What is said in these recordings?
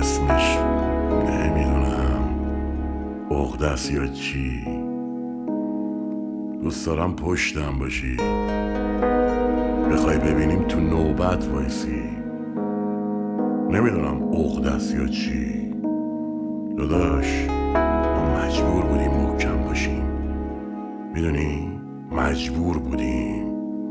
اسمش نمیدونم عقده است یا چی. دوست دارم پشتم باشی، بخوای ببینیم تو نوبت وایسی. نمیدونم عقده است یا چی. داداش ما مجبور بودیم محکم باشیم، میدونی؟ مجبور بودیم.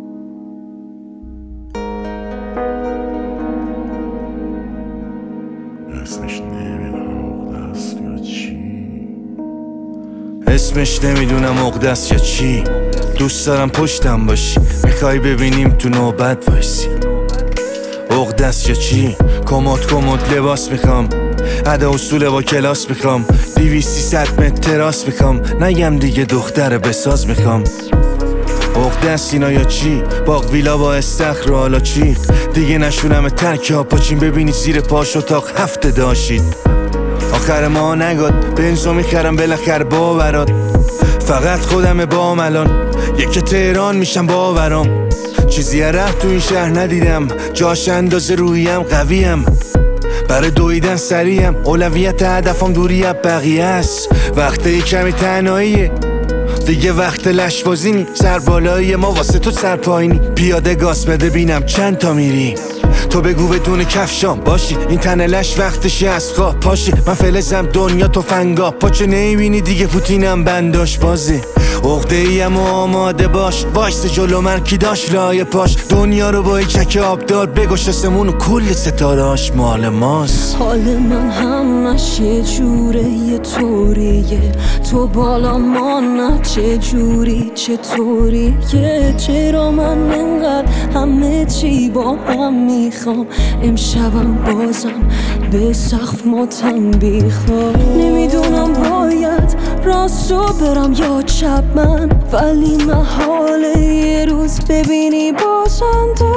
اسمش نمیدونم عقده است یا چی. اسمش نمیدونم عقده است یا چی. دوست دارم پشتم باشی، میخوای ببینیم تو نوبت وایسی. عقده است یا چی؟ کمد لباس میخوام، ادا اصول با کلاس میخوام، 200-300 متر تراس میخوام، نگم دیگه دختر بساز میخوام. عقده است اینا یا چی؟ باغ ویلا با استخر و حالا چی؟ دیگه نشونم ترک ها پاچین ببینی زیر پاش اتاق هفته داشتید. آخر ما نگاد بنزو میخرم بالاخره باورات، فقط خودم بام الان یک تهران میشم باورام. چیزی ره تو این شهر ندیدم، جاش اندازه رویم قویم، برای دویدن سریم، اولویت هدفم دوری از بقیه است. وقتی کمی تنهاییه دیگه، وقت لشبازی نی، سر بالایی ما واسه تو سر پایینی. پیاده گاز بده بینم چند تا میری، تو بگو بدون کفشام باشی، این تن لش وقتشی از خواب پاشی. من فلزم دنیا تو فنگا، پاچه نمیبینی دیگه پوتینم بنداش بازی. عقده ایم و آماده باش، وایس جلو من کی داشت لای پاش. دنیا رو با چک آبدار بگوش آسمون و کل ستارهاش مال ماست. حال من همش یه جوره یه طوریه، تو بالا ما نه چه جوری چطوریه. چرا من انقدر همه چی با هم میخوام، امشبم بازم به سقف ماتم بیخوام. نمیدونم باید راستو برم یا چپ من، ولی محاله یه روز ببینی بازنده.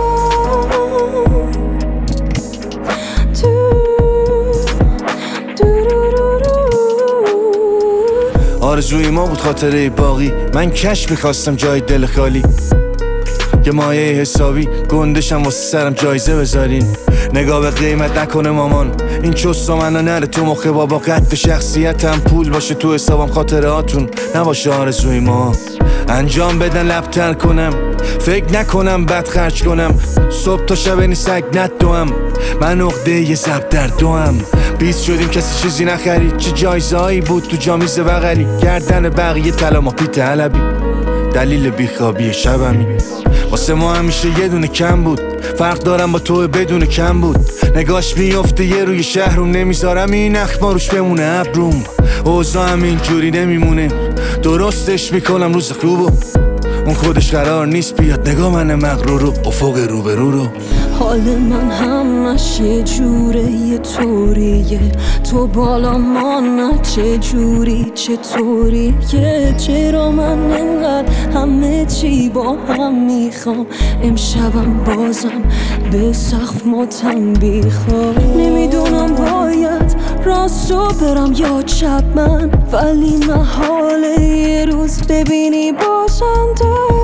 آرزوی ما بود خاطره باقی، من کش میخواستم جای دل خالی، یه مایه حسابی گندشم واسه سرم جایزه بذارین. نگاه به قیمت نکنه مامان، این چست منو نره تو مخه بابا. قد شخصیتم پول باشه تو حسابم، خاطراتون نباشه آرزوی ما. انجام بدن لبتر کنم، فکر نکنم بد خرج کنم، صبح تا شب این سگ ندوم. من عقده یه زب در دوم، 20 شدیم کسی چیزی نخرید، چه جایزه هایی بود تو جامیز بغلی. گردن بقیه طلا ما پیت علبی، دلیل بیخوابی شبمی. واسه ما همیشه یه دونه کم بود، فرق دارم با تو بدون کم بود. نگاش میفته یه روی شهرم، نمیذارم این اخما روش بمونه ابروم. اوضاع همین جوری نمیمونه، درستش میکنم روز خوبو. اون خودش قرار نیست بیاد نگاه من مغرور رو افق روبرو رو. حال من همش یه جوره یه طوریه، تو بالا ما نه چه جوری چطوریه. چرا من انقدر همه چی با هم میخوام، امشبم بازم به سقف ماتم بیخوام. نمیدونم باید راستو برم یا چپ من، ولی محاله یه روز ببینی بازنده.